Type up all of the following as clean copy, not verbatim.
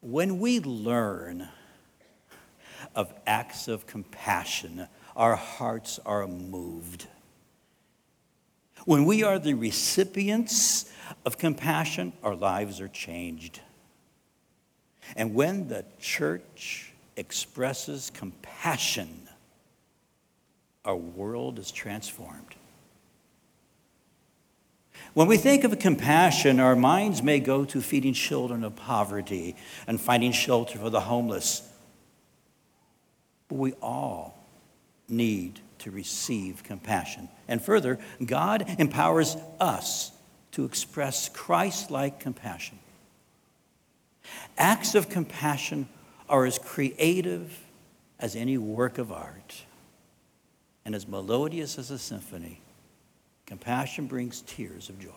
When we learn of acts of compassion, our hearts are moved. When we are the recipients of compassion, our lives are changed. And when the church expresses compassion, our world is transformed. When we think of compassion, our minds may go to feeding children of poverty and finding shelter for the homeless. But we all need to receive compassion. And further, God empowers us to express Christ-like compassion. Acts of compassion are as creative as any work of art and as melodious as a symphony. Compassion brings tears of joy.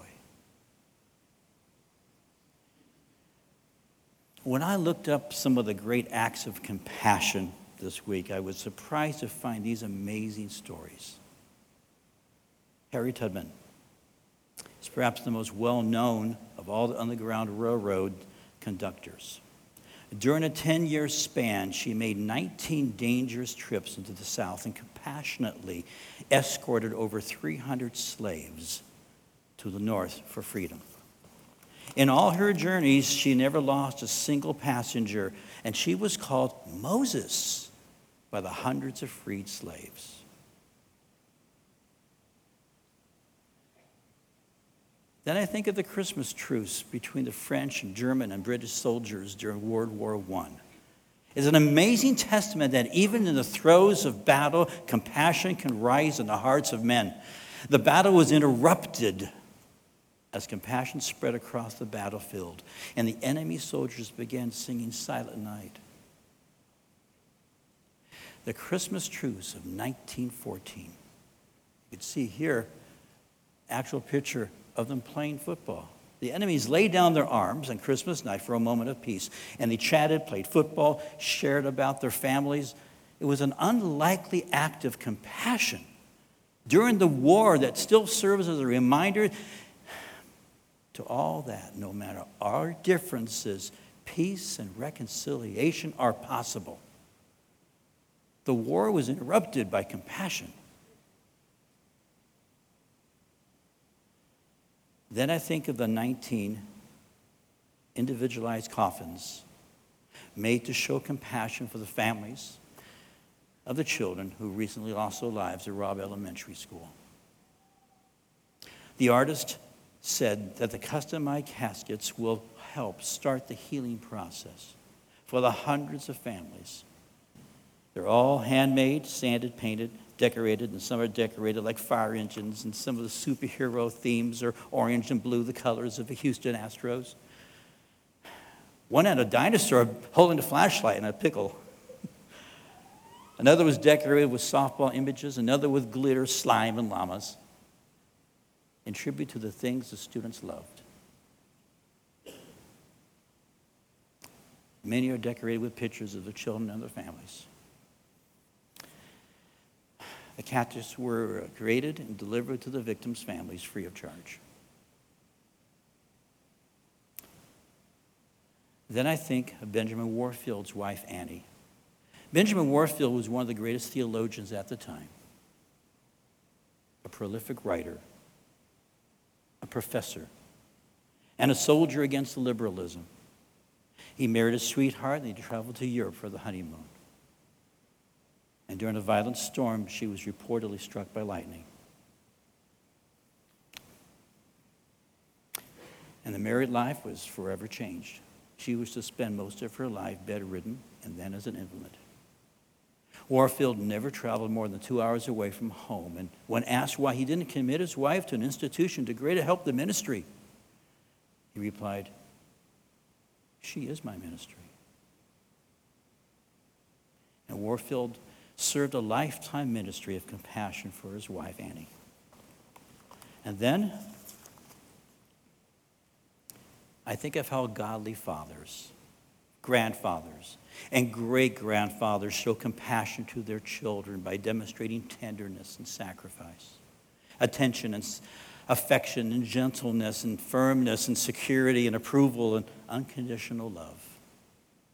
When I looked up some of the great acts of compassion this week, I was surprised to find these amazing stories. Harry Tubman is perhaps the most well-known of all the Underground Railroad conductors. During a 10-year span, she made 19 dangerous trips into the South and compassionately escorted over 300 slaves to the North for freedom. In all her journeys, she never lost a single passenger, and she was called Moses by the hundreds of freed slaves. Then I think of the Christmas truce between the French and German and British soldiers during World War I. It's an amazing testament that even in the throes of battle, compassion can rise in the hearts of men. The battle was interrupted as compassion spread across the battlefield, and the enemy soldiers began singing Silent Night. The Christmas truce of 1914. You can see here, actual picture of them playing football. The enemies laid down their arms on Christmas night for a moment of peace, and they chatted, played football, shared about their families. It was an unlikely act of compassion during the war that still serves as a reminder to all that, no matter our differences, peace and reconciliation are possible. The war was interrupted by compassion. Then I think of the 19 individualized coffins made to show compassion for the families of the children who recently lost their lives at Robb Elementary School. The artist said that the customized caskets will help start the healing process for the hundreds of families. They're all handmade, sanded, painted, decorated, and some are decorated like fire engines, and some of the superhero themes are orange and blue, the colors of the Houston Astros. One had a dinosaur holding a flashlight and a pickle. Another was decorated with softball images, another with glitter, slime, and llamas, in tribute to the things the students loved. Many are decorated with pictures of the children and their families. The cactus were created and delivered to the victims' families free of charge. Then I think of Benjamin Warfield's wife, Annie. Benjamin Warfield was one of the greatest theologians at the time, a prolific writer, a professor, and a soldier against liberalism. He married a sweetheart, and he traveled to Europe for the honeymoon. And during a violent storm, she was reportedly struck by lightning. And the married life was forever changed. She was to spend most of her life bedridden and then as an invalid. Warfield never traveled more than 2 hours away from home. And when asked why he didn't commit his wife to an institution to greater help the ministry, he replied, "She is my ministry." And Warfield served a lifetime ministry of compassion for his wife, Annie. And then I think of how godly fathers, grandfathers, and great-grandfathers show compassion to their children by demonstrating tenderness and sacrifice, attention and affection and gentleness and firmness and security and approval and unconditional love.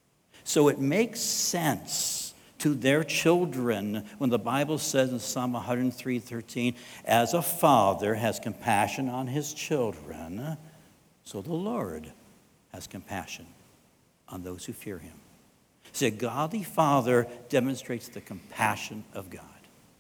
So it makes sense to their children when the Bible says in Psalm 103:13, as a father has compassion on his children, so the Lord has compassion on those who fear him. See, a godly father demonstrates the compassion of God.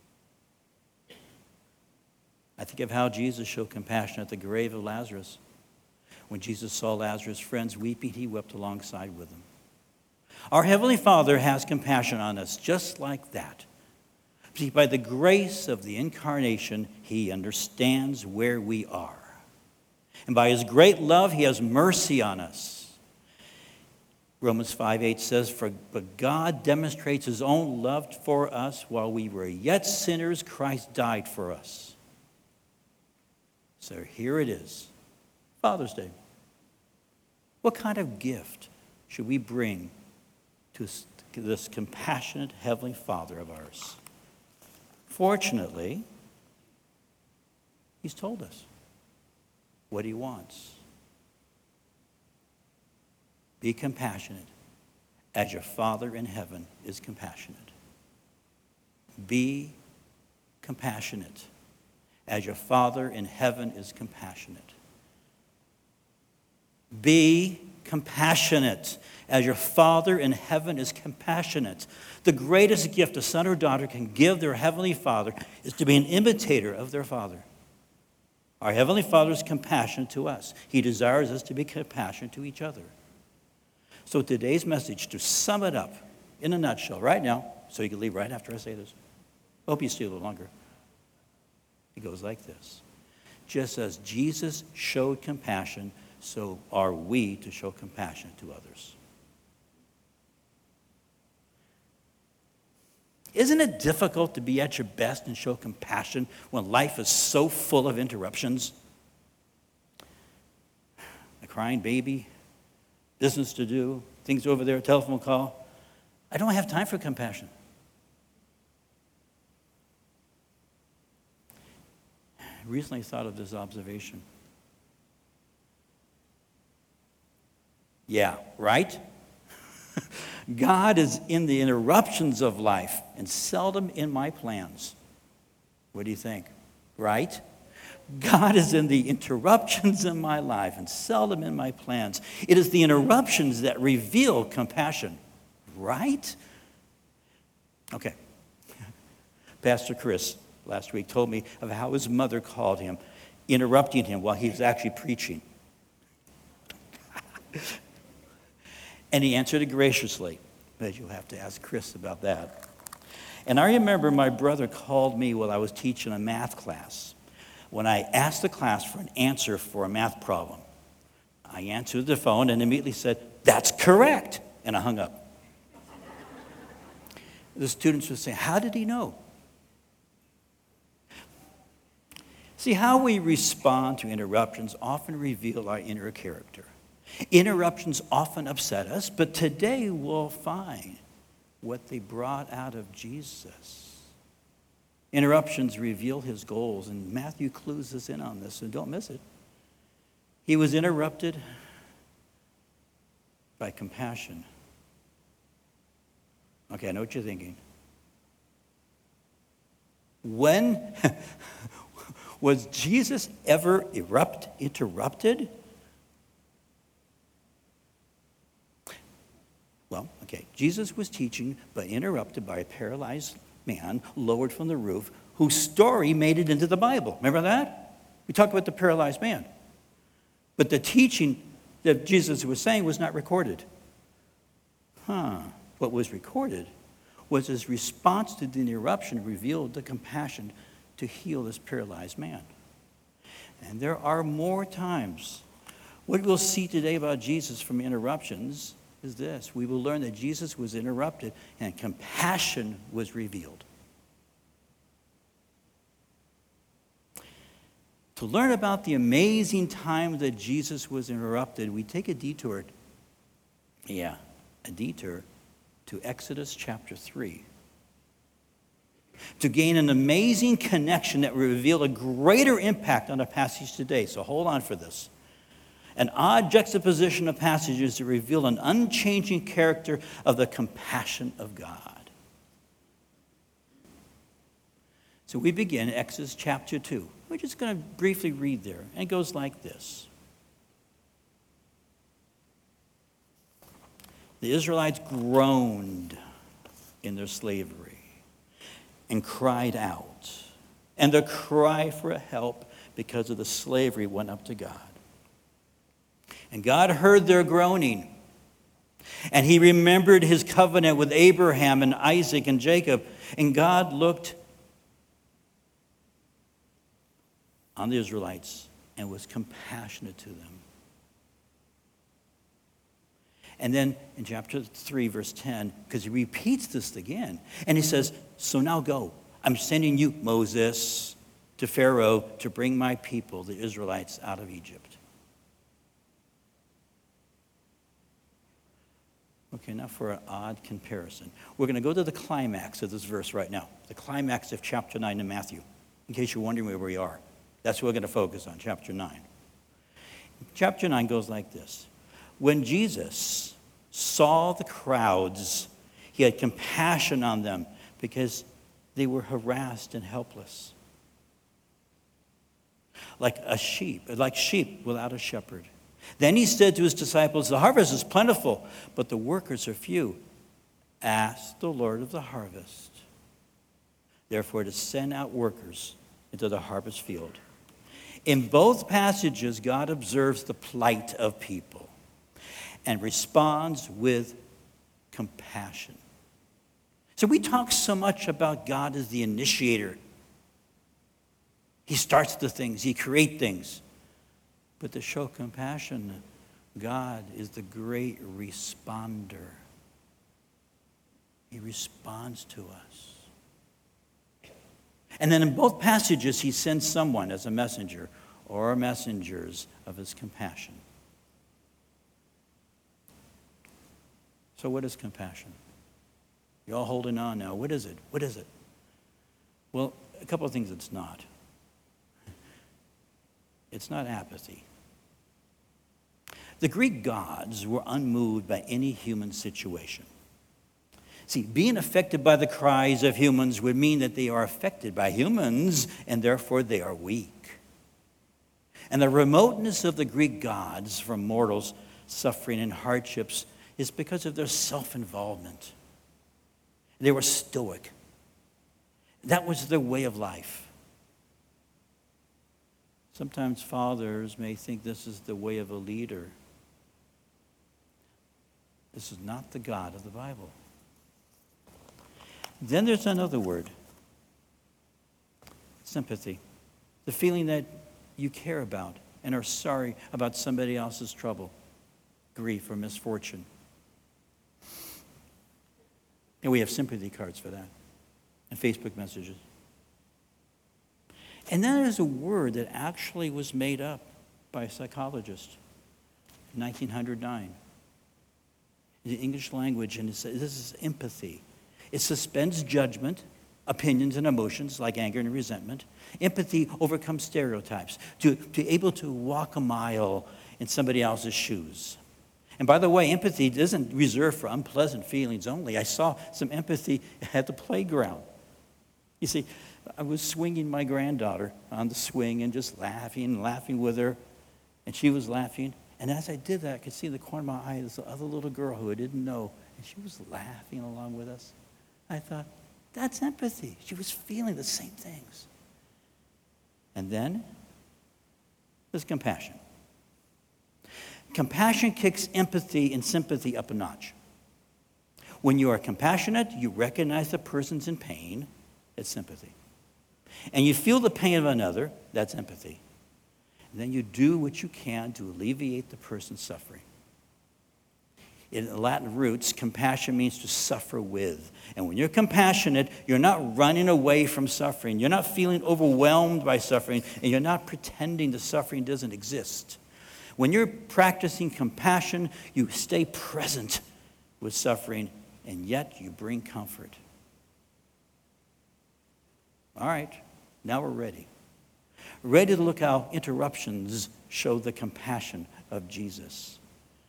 I think of how Jesus showed compassion at the grave of Lazarus. When Jesus saw Lazarus' friends weeping, he wept alongside with them. Our Heavenly Father has compassion on us just like that. See, by the grace of the incarnation, he understands where we are. And by his great love, he has mercy on us. Romans 5:8 says, but God demonstrates his own love for us while we were yet sinners, Christ died for us. So here it is, Father's Day. What kind of gift should we bring to this compassionate Heavenly Father of ours? Fortunately, he's told us what he wants. Be compassionate as your Father in heaven is compassionate. Be compassionate as your Father in heaven is compassionate. Be compassionate as your Father in heaven is compassionate. The greatest gift a son or daughter can give their Heavenly Father is to be an imitator of their Father. Our Heavenly Father is compassionate to us. He desires us to be compassionate to each other. So today's message, to sum it up in a nutshell right now, so you can leave right after I say this. I hope you stay a little longer. It goes like this. Just as Jesus showed compassion, so are we to show compassion to others. Isn't it difficult to be at your best and show compassion when life is so full of interruptions? A crying baby, business to do, things over there, a telephone call. I don't have time for compassion. I recently thought of this observation. Yeah, right? God is in the interruptions of life and seldom in my plans. What do you think? Right? God is in the interruptions in my life and seldom in my plans. It is the interruptions that reveal compassion. Right? Okay. Pastor Chris last week told me of how his mother called him, interrupting him while he was actually preaching. And he answered it graciously. But you'll have to ask Chris about that. And I remember my brother called me while I was teaching a math class. When I asked the class for an answer for a math problem, I answered the phone and immediately said, "That's correct." And I hung up. The students would say, "How did he know?" See, how we respond to interruptions often reveal our inner character. Interruptions often upset us, but today we'll find what they brought out of Jesus. Interruptions reveal his goals, and Matthew clues us in on this, so don't miss it. He was interrupted by compassion. Okay, I know what you're thinking. When was Jesus ever interrupted? Well, okay, Jesus was teaching, but interrupted by a paralyzed man lowered from the roof, whose story made it into the Bible. Remember that? We talked about the paralyzed man. But the teaching that Jesus was saying was not recorded. What was recorded was his response to the interruption revealed the compassion to heal this paralyzed man. And there are more times. What we'll see today about Jesus from interruptions is this. We will learn that Jesus was interrupted and compassion was revealed. To learn about the amazing time that Jesus was interrupted, we take a detour to Exodus chapter 3. To gain an amazing connection that will reveal a greater impact on our passage today. So hold on for this. An odd juxtaposition of passages that reveal an unchanging character of the compassion of God. So we begin Exodus chapter 2. We're just going to briefly read there. And it goes like this. The Israelites groaned in their slavery and cried out. And their cry for help because of the slavery went up to God. And God heard their groaning. And he remembered his covenant with Abraham and Isaac and Jacob. And God looked on the Israelites and was compassionate to them. And then in chapter 3, verse 10, because he repeats this again, and he says, so now go. I'm sending you, Moses, to Pharaoh to bring my people, the Israelites, out of Egypt. Okay, now for an odd comparison. We're going to go to the climax of this verse right now, the climax of chapter 9 in Matthew, in case you're wondering where we are. That's what we're going to focus on, chapter 9. Chapter 9 goes like this. When Jesus saw the crowds, he had compassion on them because they were harassed and helpless. Like sheep without a shepherd. Then he said to his disciples, the harvest is plentiful, but the workers are few. Ask the Lord of the harvest, therefore, to send out workers into the harvest field. In both passages, God observes the plight of people and responds with compassion. So we talk so much about God as the initiator. He starts the things, he creates things. But to show compassion, God is the great responder. He responds to us. And then in both passages, he sends someone as a messenger or messengers of his compassion. So what is compassion? You're all holding on now. What is it? What is it? Well, a couple of things it's not. It's not apathy. The Greek gods were unmoved by any human situation. See, being affected by the cries of humans would mean that they are affected by humans, and therefore they are weak. And the remoteness of the Greek gods from mortals' suffering and hardships is because of their self-involvement. They were stoic. That was their way of life. Sometimes fathers may think this is the way of a leader. This is not the God of the Bible. Then there's another word. Sympathy. The feeling that you care about and are sorry about somebody else's trouble, grief, or misfortune. And we have sympathy cards for that. And Facebook messages. And then there's a word that actually was made up by a psychologist in 1909. In the English language, and this is empathy. It suspends judgment, opinions, and emotions like anger and resentment. Empathy overcomes stereotypes, to able to walk a mile in somebody else's shoes. And by the way, empathy isn't reserved for unpleasant feelings only. I saw some empathy at the playground. You see, I was swinging my granddaughter on the swing and just laughing with her. And she was laughing. And as I did that, I could see in the corner of my eye this other little girl who I didn't know. And she was laughing along with us. I thought, that's empathy. She was feeling the same things. And then there's compassion. Compassion kicks empathy and sympathy up a notch. When you are compassionate, you recognize the person's in pain. It's sympathy. And you feel the pain of another. That's empathy. And then you do what you can to alleviate the person's suffering. In the Latin roots, compassion means to suffer with. And when you're compassionate, you're not running away from suffering. You're not feeling overwhelmed by suffering. And you're not pretending the suffering doesn't exist. When you're practicing compassion, you stay present with suffering, and yet you bring comfort. All right, now we're ready. Ready to look how interruptions show the compassion of Jesus.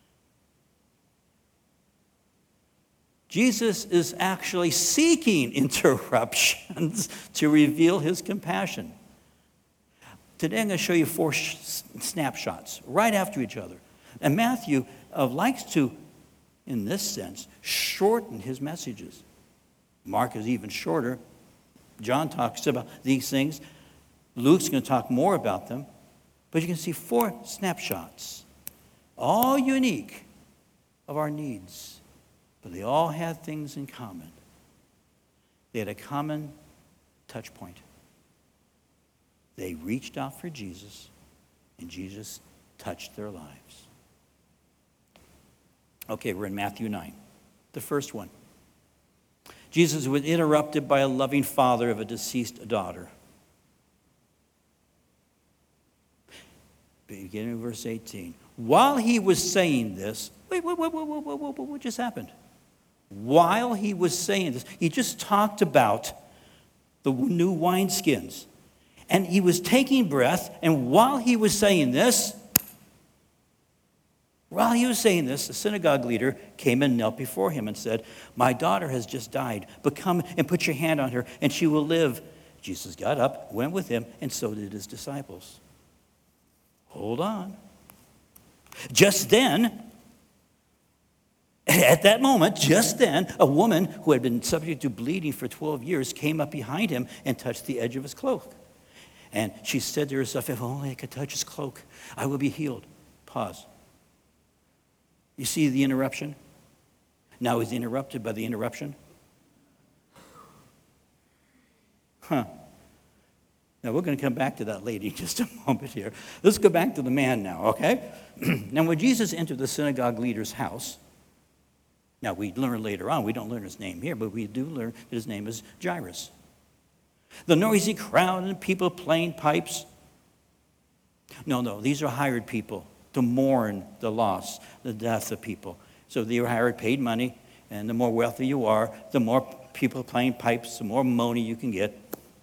Jesus is actually seeking interruptions to reveal his compassion. Today I'm going to show you 4 snapshots right after each other. And Matthew likes to, in this sense, shorten his messages. Mark is even shorter. John talks about these things. Luke's going to talk more about them. But you can see 4 snapshots, all unique of our needs. But they all had things in common. They had a common touch point. They reached out for Jesus, and Jesus touched their lives. Okay, we're in Matthew 9. The first one. Jesus was interrupted by a loving father of a deceased daughter. Beginning in verse 18. While he was saying this, what just happened? While he was saying this, he just talked about the new wineskins. And he was taking breath, and while he was saying this, the synagogue leader came and knelt before him and said, "My daughter has just died, but come and put your hand on her, and she will live." Jesus got up, went with him, and so did his disciples. Hold on. Just then, at that moment, a woman who had been subject to bleeding for 12 years came up behind him and touched the edge of his cloak. And she said to herself, "If only I could touch his cloak, I will be healed." Pause. You see the interruption? Now he's interrupted by the interruption. Now we're going to come back to that lady in just a moment here. Let's go back to the man now, okay? Now when Jesus entered the synagogue leader's house, now we learn later on, we don't learn his name here, but we do learn that his name is Jairus. The noisy crowd and people playing pipes. No, these are hired people to mourn the loss, the death of people. So they were hired, paid money, and the more wealthy you are, the more people playing pipes, the more money you can get.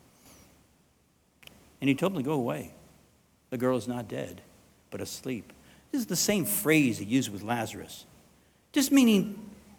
And he told them to go away. The girl is not dead, but asleep. This is the same phrase he used with Lazarus. Just meaning,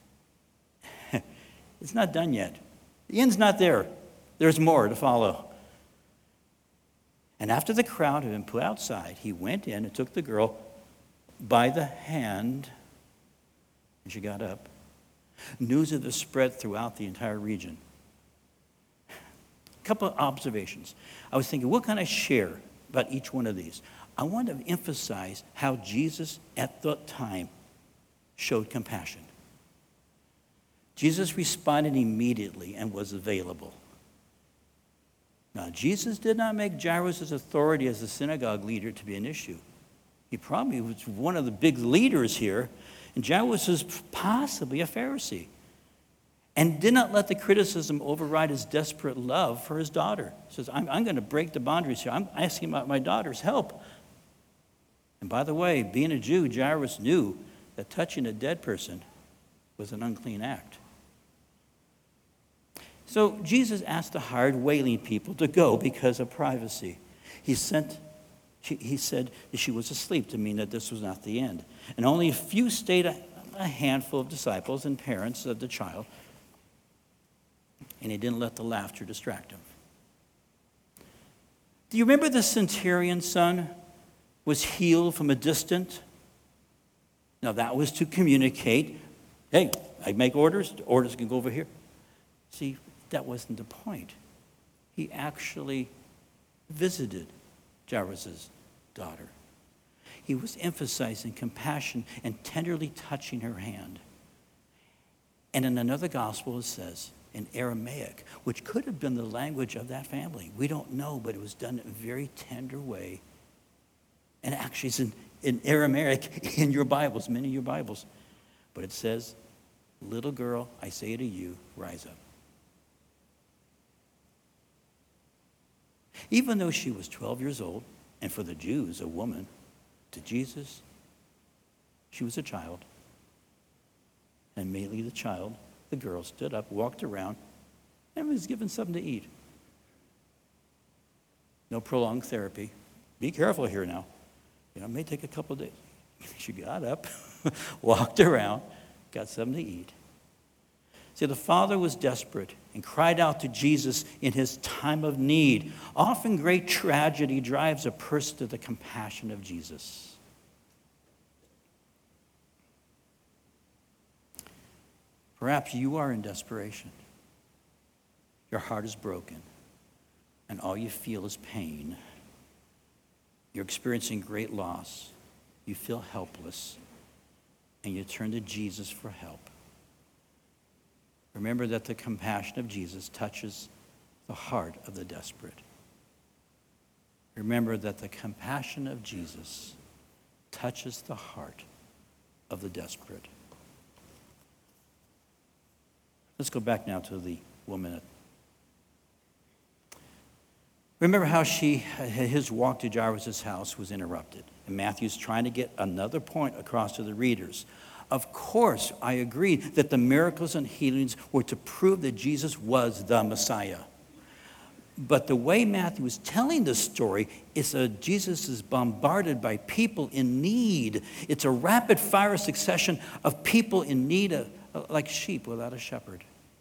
it's not done yet. The end's not there. There's more to follow. And after the crowd had been put outside, he went in and took the girl by the hand, and she got up. News of this spread throughout the entire region. A couple of observations. I was thinking, what can I share about each one of these? I want to emphasize how Jesus at that time showed compassion. Jesus responded immediately and was available. Now, Jesus did not make Jairus' authority as a synagogue leader to be an issue. He probably was one of the big leaders here, and Jairus was possibly a Pharisee, and did not let the criticism override his desperate love for his daughter. He says, I'm going to break the boundaries here. I'm asking about my daughter's help. And by the way, being a Jew, Jairus knew that touching a dead person was an unclean act. So Jesus asked the hired wailing people to go because of privacy. He said that she was asleep to mean that this was not the end. And only a few stayed, a handful of disciples and parents of the child. And he didn't let the laughter distract him. Do you remember the centurion's son was healed from a distance? Now that was to communicate, hey, I make orders, the orders can go over here. See, that wasn't the point. He actually visited Jairus' daughter. He was emphasizing compassion and tenderly touching her hand. And in another gospel it says, in Aramaic, which could have been the language of that family. We don't know, but it was done in a very tender way. And actually it's in Aramaic in your Bibles, many of your Bibles. But it says, "Little girl, I say to you, rise up." Even though she was 12 years old, and for the Jews, a woman, to Jesus, she was a child. And immediately the girl stood up, walked around, and was given something to eat. No prolonged therapy. Be careful here now. It may take a couple of days. She got up, walked around, got something to eat. See, the father was desperate and cried out to Jesus in his time of need. Often great tragedy drives a person to the compassion of Jesus. Perhaps you are in desperation. Your heart is broken, and all you feel is pain. You're experiencing great loss. You feel helpless, and you turn to Jesus for help. Remember that the compassion of Jesus touches the heart of the desperate. Remember that the compassion of Jesus touches the heart of the desperate. Let's go back now to the woman. Remember how his walk to Jairus' house was interrupted. And Matthew's trying to get another point across to the readers. Of course, I agree that the miracles and healings were to prove that Jesus was the Messiah. But the way Matthew is telling the story is that Jesus is bombarded by people in need. It's a rapid-fire succession of people in need, like sheep without a shepherd.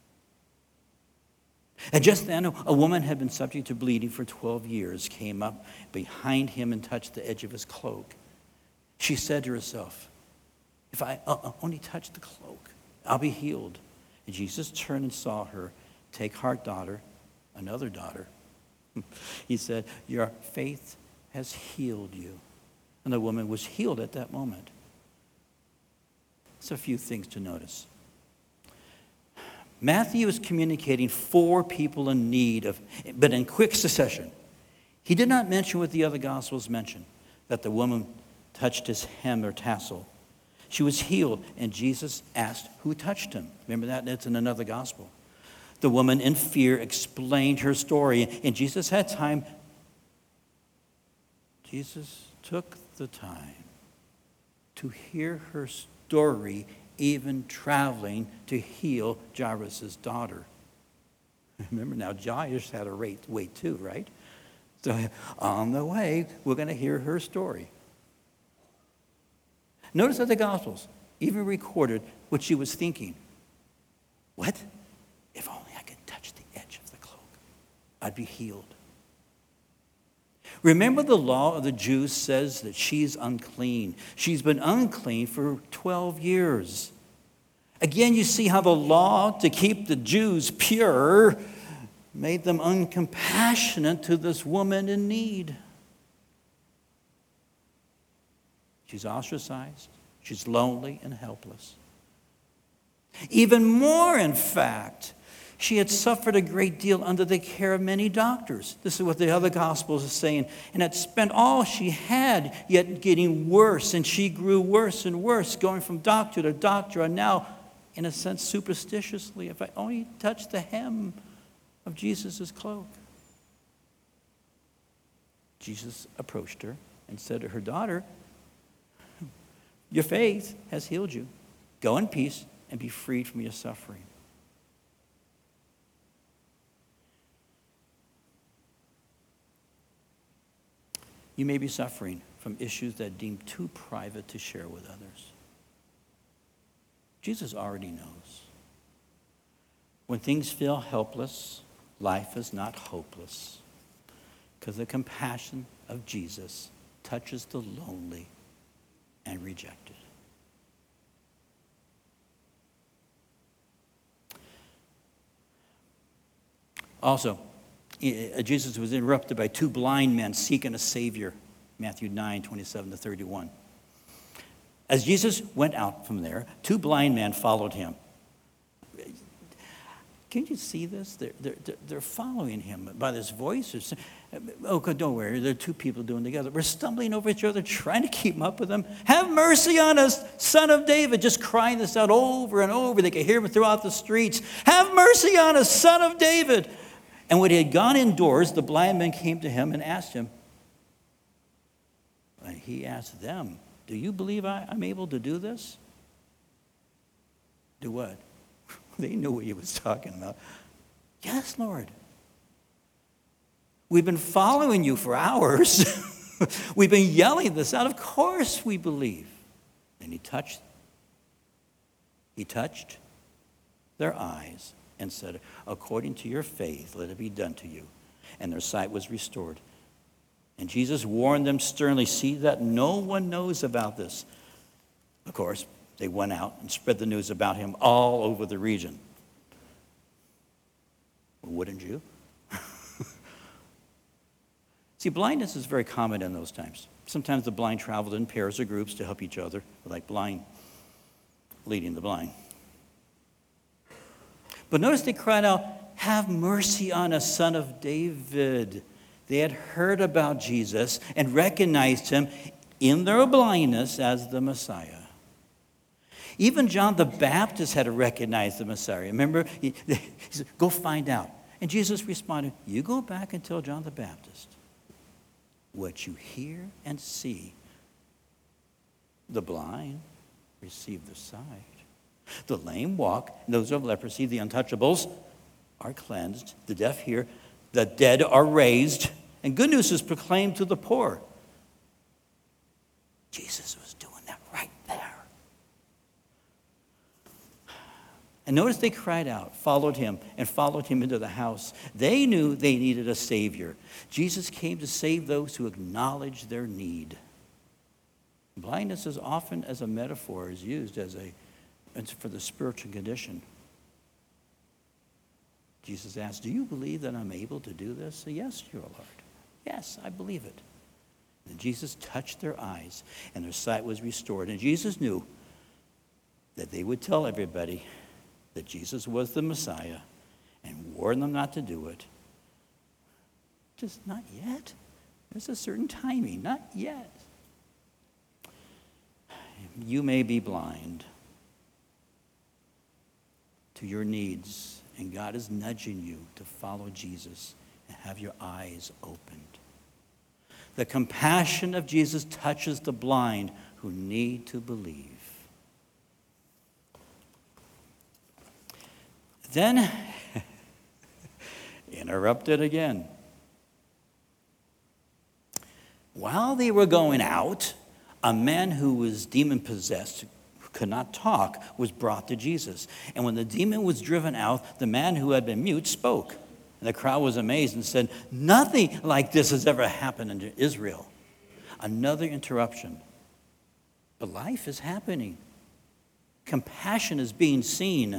And just then, a woman had been subject to bleeding for 12 years, came up behind him and touched the edge of his cloak. She said to herself, if I only touch the cloak, I'll be healed. And Jesus turned and saw her. Take heart, daughter, another daughter. He said, your faith has healed you. And the woman was healed at that moment. There's a few things to notice. Matthew is communicating 4 people in need but in quick succession. He did not mention what the other Gospels mention, that the woman touched his hem or tassel. She was healed, and Jesus asked who touched him. Remember that? That's in another Gospel. The woman, in fear, explained her story, and Jesus had time. Jesus took the time to hear her story, even traveling to heal Jairus' daughter. Remember now, Jairus had to wait too, right? So on the way, we're going to hear her story. Notice that the Gospels even recorded what she was thinking. What? If only I could touch the edge of the cloak, I'd be healed. Remember, the law of the Jews says that she's unclean. She's been unclean for 12 years. Again, you see how the law to keep the Jews pure made them uncompassionate to this woman in need. She's ostracized. She's lonely and helpless. Even more, in fact, she had suffered a great deal under the care of many doctors. This is what the other Gospels are saying. And had spent all she had, yet getting worse. And she grew worse and worse, going from doctor to doctor. And now, in a sense, superstitiously, if I only touch the hem of Jesus' cloak. Jesus approached her and said to her, daughter, your faith has healed you. Go in peace and be freed from your suffering. You may be suffering from issues that deem too private to share with others. Jesus already knows. When things feel helpless, life is not hopeless, because the compassion of Jesus touches the lonely and rejected. Also, Jesus was interrupted by 2 blind men seeking a Savior, Matthew 9:27-31. As Jesus went out from there, 2 blind men followed him. Can you see this? They're following him by this voice. Oh, don't worry. There are 2 people doing together. We're stumbling over each other, trying to keep up with them. Have mercy on us, Son of David. Just crying this out over and over. They could hear him throughout the streets. Have mercy on us, Son of David. And when he had gone indoors, the blind men came to him and asked him. And he asked them, do you believe I'm able to do this? Do what? They knew what he was talking about. Yes, Lord. We've been following you for hours. We've been yelling this out. Of course we believe. And he touched their eyes and said, according to your faith, let it be done to you. And their sight was restored. And Jesus warned them sternly, see that no one knows about this. Of course, they went out and spread the news about him all over the region. Wouldn't you? See, blindness is very common in those times. Sometimes the blind traveled in pairs or groups to help each other, like blind leading the blind. But notice they cried out, have mercy on us, Son of David. They had heard about Jesus and recognized him in their blindness as the Messiah. Even John the Baptist had to recognize the Messiah. Remember, he said, go find out. And Jesus responded, you go back and tell John the Baptist what you hear and see. The blind receive the sight. The lame walk, those of leprosy, the untouchables are cleansed. The deaf hear, the dead are raised. And good news is proclaimed to the poor. Jesus was doing that right there. And notice they cried out, followed him into the house. They knew they needed a Savior. Jesus came to save those who acknowledge their need. Blindness is often as a metaphor is used for the spiritual condition. Jesus asked, do you believe that I'm able to do this? Say, yes, your Lord. Yes, I believe it. And Jesus touched their eyes, and their sight was restored. And Jesus knew that they would tell everybody that Jesus was the Messiah and warn them not to do it. Just not yet. There's a certain timing. Not yet. You may be blind to your needs, and God is nudging you to follow Jesus and have your eyes opened. The compassion of Jesus touches the blind who need to believe. Then, interrupted again. While they were going out, a man who was demon-possessed, who could not talk, was brought to Jesus. And when the demon was driven out, the man who had been mute spoke. And the crowd was amazed and said, nothing like this has ever happened in Israel. Another interruption. But life is happening. Compassion is being seen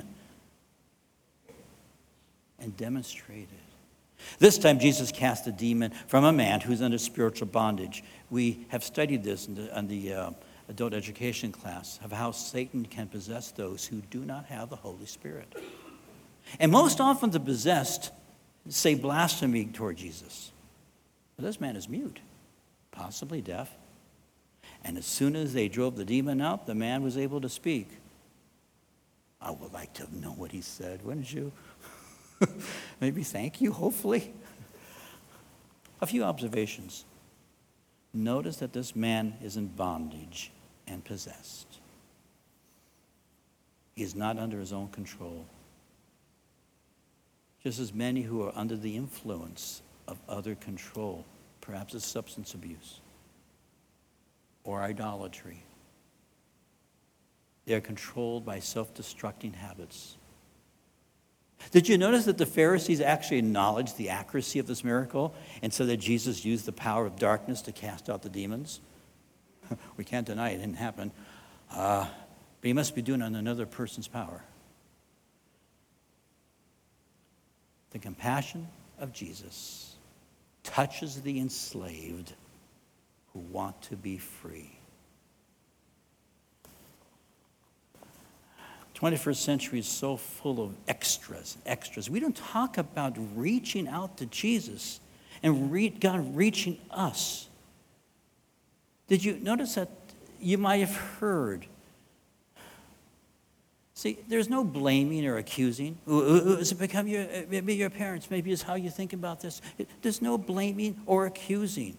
and demonstrated. This time, Jesus cast a demon from a man who's under spiritual bondage. We have studied this in the adult education class of how Satan can possess those who do not have the Holy Spirit. And most often, the possessed say blasphemy toward Jesus. But this man is mute, possibly deaf. And as soon as they drove the demon out, the man was able to speak. I would like to know what he said, wouldn't you? Maybe thank you, hopefully. A few observations. Notice that this man is in bondage and possessed. He is not under his own control. Just as many who are under the influence of other control, perhaps it's substance abuse or idolatry. They are controlled by self-destructing habits. Did you notice that the Pharisees actually acknowledged the accuracy of this miracle and said that Jesus used the power of darkness to cast out the demons? We can't deny it didn't happen. But he must be doing it on another person's power. The compassion of Jesus touches the enslaved who want to be free. 21st century is so full of extras. We don't talk about reaching out to Jesus and God reaching us. Did you notice that you might have heard? See, there's no blaming or accusing. Has it become maybe your parents? Maybe it's how you think about this. There's no blaming or accusing.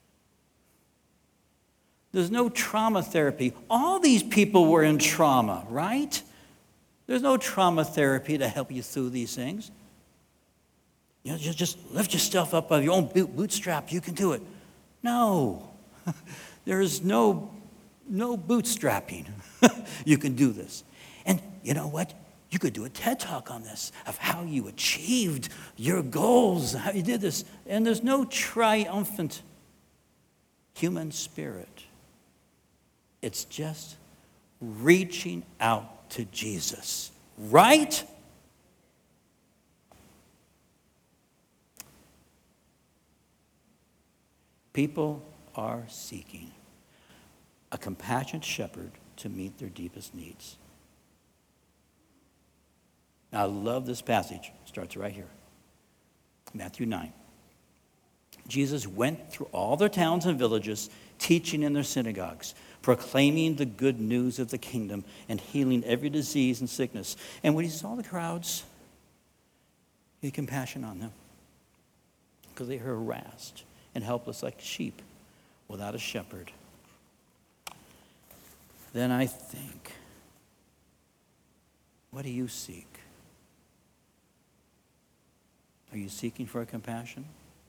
There's no trauma therapy. All these people were in trauma, right? There's no trauma therapy to help you through these things. You know, just lift yourself up by your own bootstrap. You can do it. No. There is no no bootstrapping. You can do this. And you know what? You could do a TED Talk on this, of how you achieved your goals, how you did this. And there's no triumphant human spirit. It's just reaching out to Jesus, right? People are seeking a compassionate shepherd to meet their deepest needs. Now, I love this passage. It starts right here. Matthew 9. Jesus went through all their towns and villages, teaching in their synagogues, proclaiming the good news of the kingdom, and healing every disease and sickness. And when he saw the crowds, he had compassion on them, because they were harassed and helpless like sheep without a shepherd. Then I think, what do you seek? Are you seeking for compassion?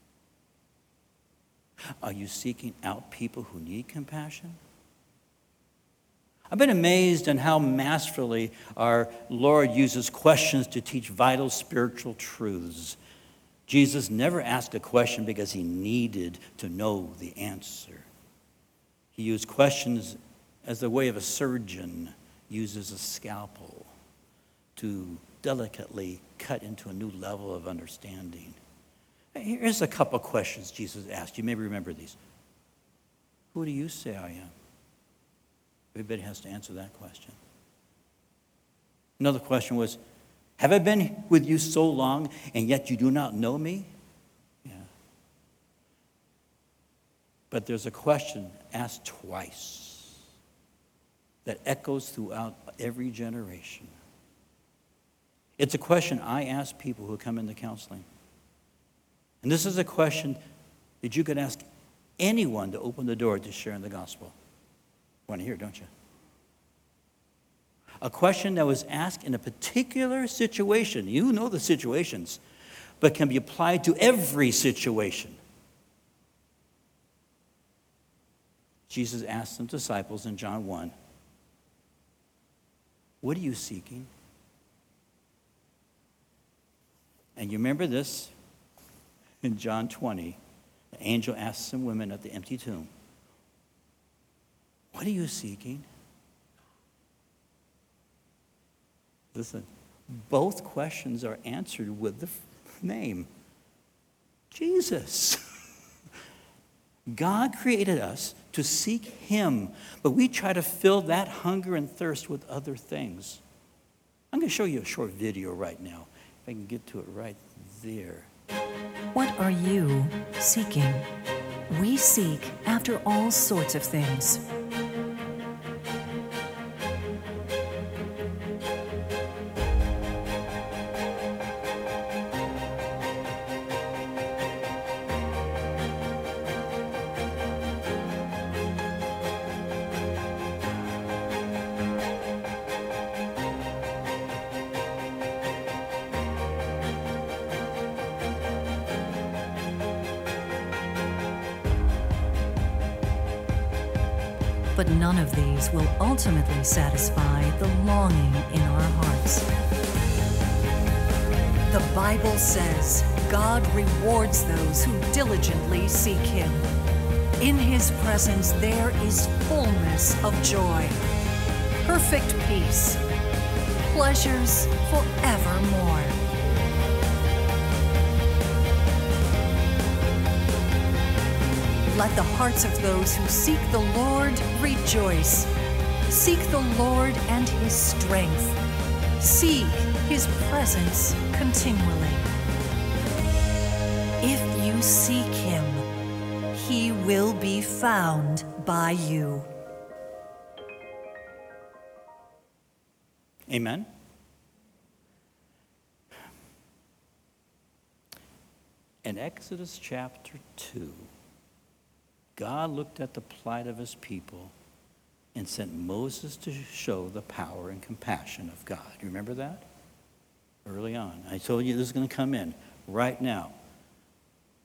Are you seeking out people who need compassion? I've been amazed on how masterfully our Lord uses questions to teach vital spiritual truths. Jesus never asked a question because he needed to know the answer. He used questions as the way of a surgeon uses a scalpel to delicately cut into a new level of understanding. Here's a couple questions Jesus asked. You may remember these. Who do you say I am? Everybody has to answer that question. Another question was, have I been with you so long and yet you do not know me? Yeah. But there's a question asked twice that echoes throughout every generation. It's a question I ask people who come into counseling. And this is a question that you could ask anyone to open the door to sharing the gospel. Want to hear, don't you? A question that was asked in a particular situation. You know the situations, but can be applied to every situation. Jesus asked the disciples in John 1, what are you seeking? And you remember this in John 20. The angel asked some women at the empty tomb, what are you seeking? Listen, both questions are answered with the name, Jesus. God created us to seek him, but we try to fill that hunger and thirst with other things. I'm going to show you a short video right now. If I can get to it right there. What are you seeking? We seek after all sorts of things. But none of these will ultimately satisfy the longing in our hearts. The Bible says God rewards those who diligently seek him. In his presence there is fullness of joy, perfect peace, pleasures forevermore. Let the hearts of those who seek the Lord rejoice. Seek the Lord and his strength. Seek his presence continually. If you seek him, he will be found by you. Amen. In Exodus chapter 2, God looked at the plight of his people and sent Moses to show the power and compassion of God. You remember that? Early on. I told you this is going to come in right now.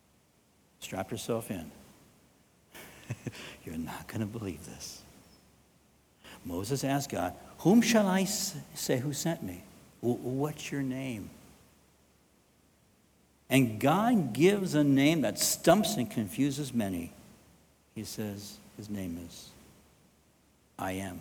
Strap yourself in. You're not going to believe this. Moses asked God, whom shall I say who sent me? What's your name? And God gives a name that stumps and confuses many. He says his name is I am.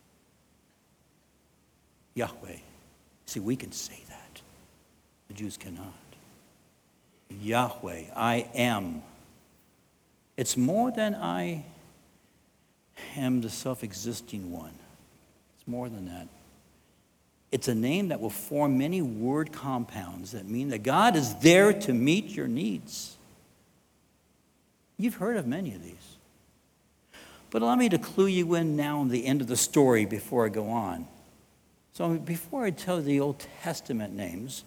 Yahweh. See, we can say that. The Jews cannot. Yahweh, I am. It's more than I am the self-existing one. It's more than that. It's a name that will form many word compounds that mean that God is there to meet your needs. You've heard of many of these. But allow me to clue you in now on the end of the story before I go on. So before I tell you the Old Testament names,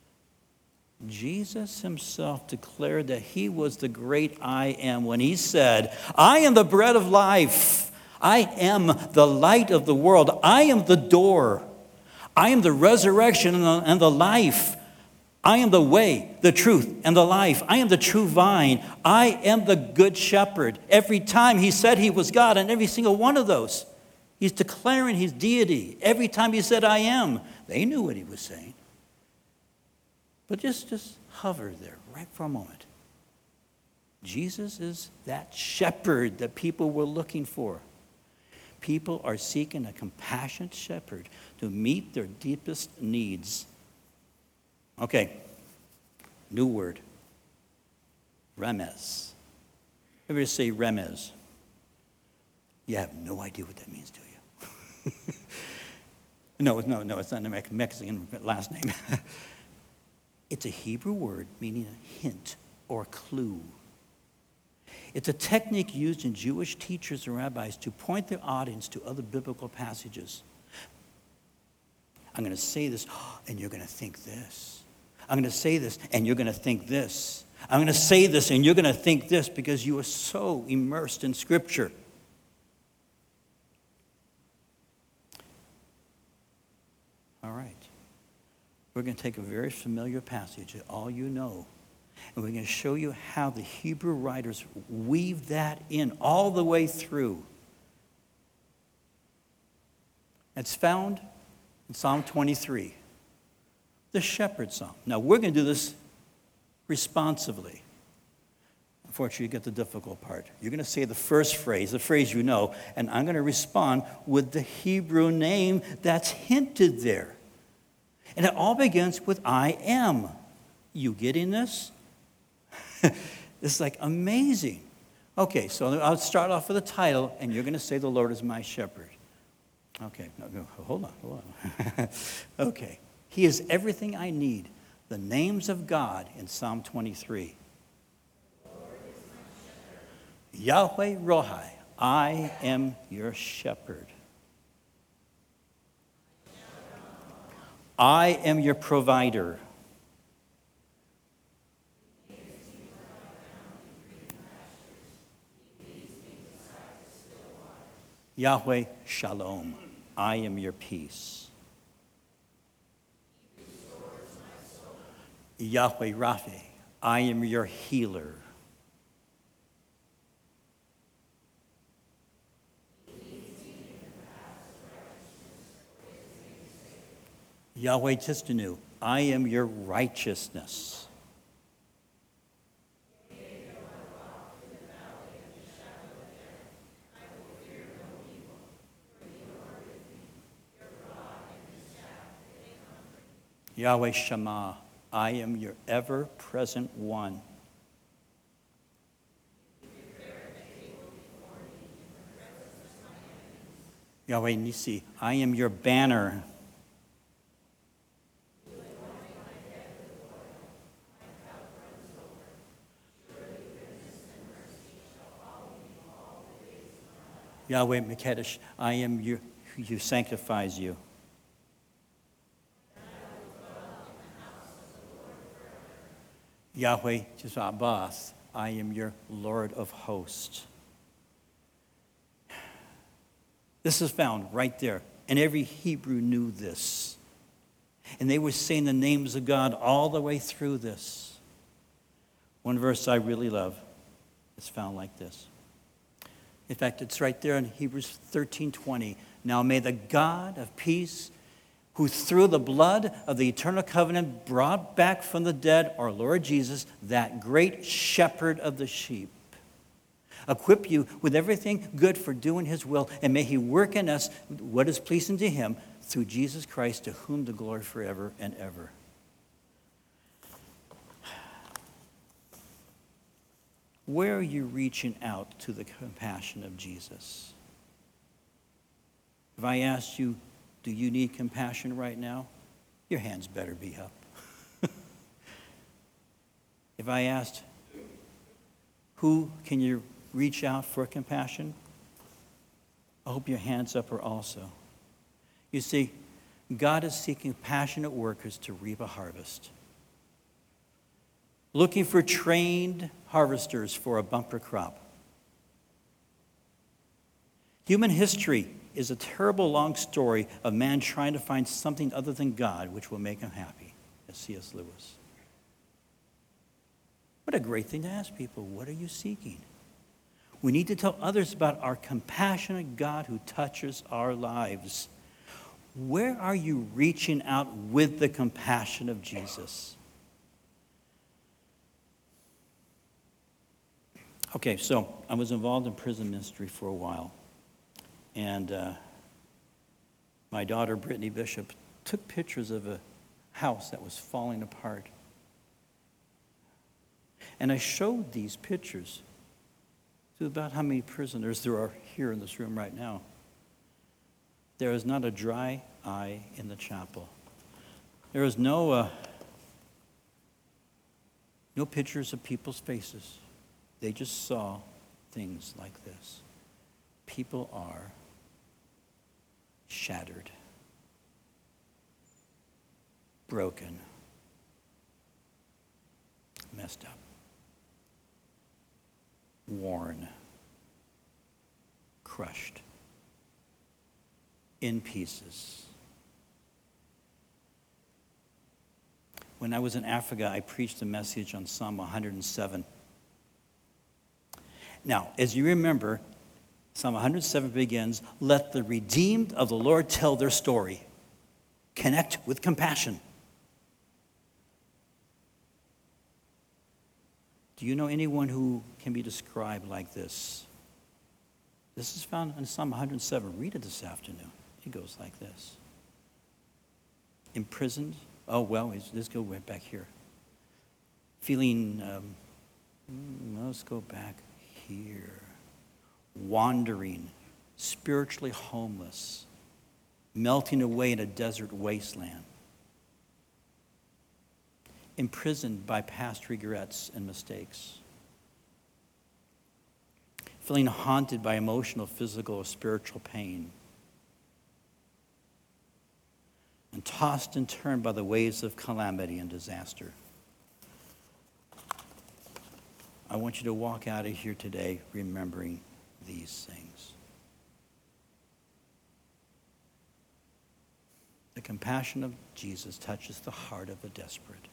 Jesus himself declared that he was the great I am when he said, I am the bread of life. I am the light of the world. I am the door. I am the resurrection and the life. I am the way, the truth, and the life. I am the true vine. I am the good shepherd. Every time he said he was God, and every single one of those, he's declaring his deity. Every time he said, I am, they knew what he was saying. But just hover there right for a moment. Jesus is that shepherd that people were looking for. People are seeking a compassionate shepherd to meet their deepest needs. Okay, new word. Remez. Everybody say remez. You have no idea what that means, do you? No, it's not a Mexican last name. It's a Hebrew word meaning a hint or a clue. It's a technique used in Jewish teachers and rabbis to point their audience to other biblical passages. I'm going to say this, and you're going to think this. I'm going to say this, and you're going to think this. I'm going to say this, and you're going to think this, because you are so immersed in Scripture. All right. We're going to take a very familiar passage that all you know, and we're going to show you how the Hebrew writers weave that in all the way through. It's found in Psalm 23, the shepherd's psalm. Now, we're going to do this responsively. Unfortunately, you get the difficult part. You're going to say the first phrase, the phrase you know, and I'm going to respond with the Hebrew name that's hinted there. And it all begins with I am. You getting this? It's like amazing. Okay, so I'll start off with a title, and you're going to say the Lord is my shepherd. Okay, no, hold on. Okay. He is everything I need. The names of God in Psalm 23. Yahweh Rohi, I am your shepherd. I am your provider. Yahweh Shalom, I am your peace. Yahweh Rapha, I am your healer. Yahweh Tiskanu, I am your righteousness. Yahweh Shammah, I am your ever-present one. Yahweh Nisi, I am your banner. Yahweh Mekadesh, I am your who sanctifies you. Yahweh Tzabaoth, I am your Lord of hosts. This is found right there. And every Hebrew knew this. And they were saying the names of God all the way through this. One verse I really love is found like this. In fact, it's right there in Hebrews 13:20. Now may the God of peace, who through the blood of the eternal covenant brought back from the dead our Lord Jesus, that great shepherd of the sheep, equip you with everything good for doing his will, and may he work in us what is pleasing to him through Jesus Christ, to whom the glory forever and ever. Where are you reaching out to the compassion of Jesus? If I asked you, do you need compassion right now? Your hands better be up. If I asked, who can you reach out for compassion? I hope your hands up are also. You see, God is seeking passionate workers to reap a harvest. Looking for trained harvesters for a bumper crop. Human history is a terrible long story of man trying to find something other than God which will make him happy, as C.S. Lewis. What a great thing to ask people. What are you seeking? We need to tell others about our compassionate God who touches our lives. Where are you reaching out with the compassion of Jesus? Okay, so I was involved in prison ministry for a while. And my daughter, Brittany Bishop, took pictures of a house that was falling apart. And I showed these pictures to about how many prisoners there are here in this room right now. There is not a dry eye in the chapel. There is no pictures of people's faces. They just saw things like this. People are shattered, broken, messed up, worn, crushed, in pieces. When I was in Africa, I preached a message on Psalm 107. Now, as you remember, Psalm 107 begins, let the redeemed of the Lord tell their story. Connect with compassion. Do you know anyone who can be described like this? This is found in Psalm 107. Read it this afternoon. It goes like this. Imprisoned. Oh, well, let's go right back here. Feeling, let's go back here. Wandering, spiritually homeless, melting away in a desert wasteland, imprisoned by past regrets and mistakes, feeling haunted by emotional, physical, or spiritual pain, and tossed and turned by the waves of calamity and disaster. I want you to walk out of here today remembering these things. The compassion of Jesus touches the heart of the desperate.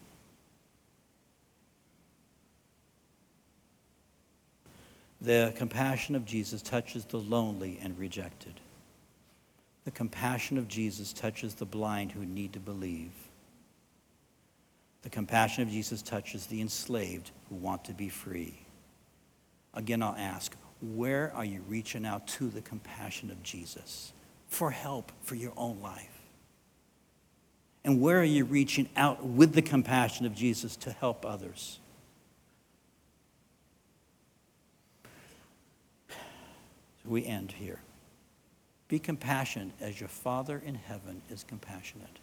The compassion of Jesus touches the lonely and rejected. The compassion of Jesus touches the blind who need to believe. The compassion of Jesus touches the enslaved who want to be free. Again, I'll ask, where are you reaching out to the compassion of Jesus for help for your own life? And where are you reaching out with the compassion of Jesus to help others? So we end here. Be compassionate as your Father in heaven is compassionate.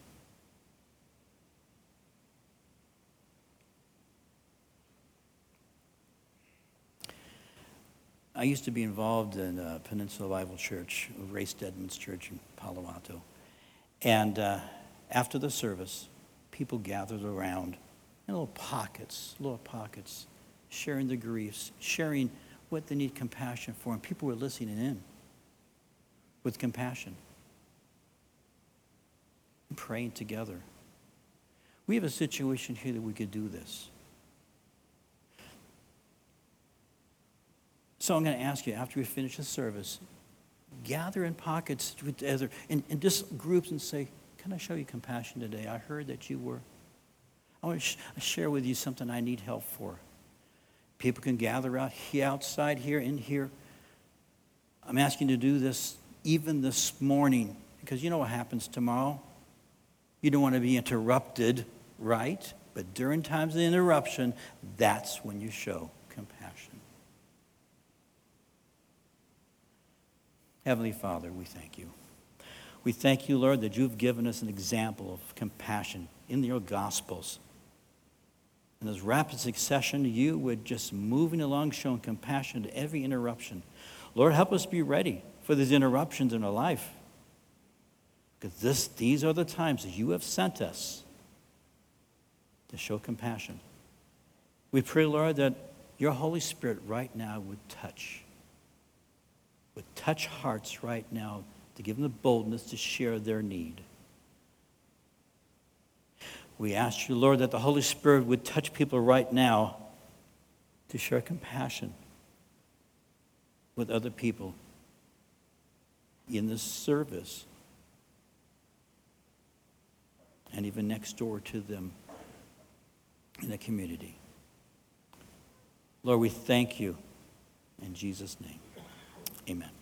I used to be involved in Peninsula Bible Church, Ray Stedman's church in Palo Alto. And after the service, people gathered around in little pockets, sharing their griefs, sharing what they need compassion for. And people were listening in with compassion and praying together. We have a situation here that we could do this. So I'm going to ask you, after we finish the service, gather in pockets together, in just groups and say, can I show you compassion today? I heard that you were. I want to share with you something I need help for. People can gather out here, outside here, in here. I'm asking you to do this even this morning, because you know what happens tomorrow. You don't want to be interrupted, right? But during times of interruption, that's when you show compassion. Heavenly Father, we thank you. We thank you, Lord, that you've given us an example of compassion in your Gospels. In this rapid succession, you were just moving along, showing compassion to every interruption. Lord, help us be ready for these interruptions in our life. Because these are the times that you have sent us to show compassion. We pray, Lord, that your Holy Spirit right now would touch hearts right now to give them the boldness to share their need. We ask you, Lord, that the Holy Spirit would touch people right now to share compassion with other people in this service and even next door to them in the community. Lord, we thank you in Jesus' name. Amen.